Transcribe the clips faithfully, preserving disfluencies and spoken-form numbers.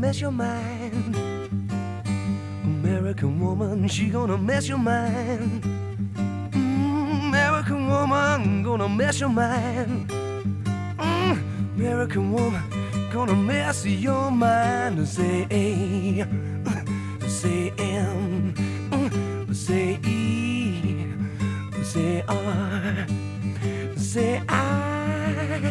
mess your mind. American woman, she gonna mess your mind. Mm, American woman, gonna mess your mind. Mm, American woman, gonna mess your mind. Say A, say M, say E, say R, say I,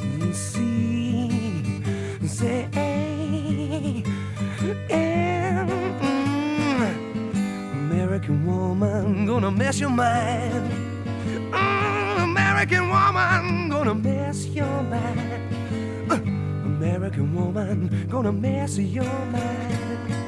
C, say A, M. American woman, gonna mess your mind. Mm, American woman, gonna mess your mind. Uh, American woman, gonna mess your mind.